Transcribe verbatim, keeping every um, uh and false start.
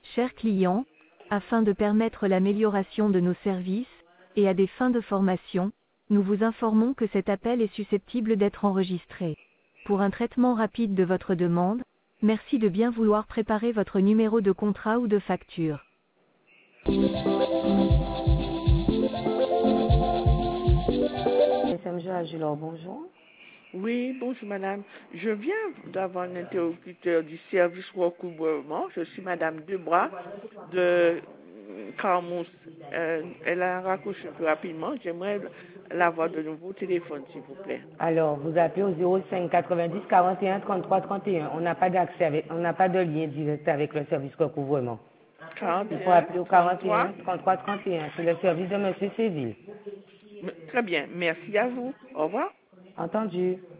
Chers clients, afin de permettre l'amélioration de nos services, et à des fins de formation, nous vous informons que cet appel est susceptible d'être enregistré. Pour un traitement rapide de votre demande, merci de bien vouloir préparer votre numéro de contrat ou de facture. S M G Agilor, bonjour. Oui, bonjour madame. Je viens d'avoir un interlocuteur du service recouvrement. Je suis madame Debras de Carmousse. Euh, elle a raccroché plus rapidement. J'aimerais l'avoir de nouveau au téléphone, s'il vous plaît. Alors, vous appelez au zéro cinq quatre-vingt-dix quarante et un trente-trois trente et un. On n'a pas d'accès avec, on n'a pas de lien direct avec le service recouvrement. Il faut appeler au quarante et un trente-trois trente et un. C'est le service de monsieur Séville. Très bien. Merci à vous. Au revoir. Entendu.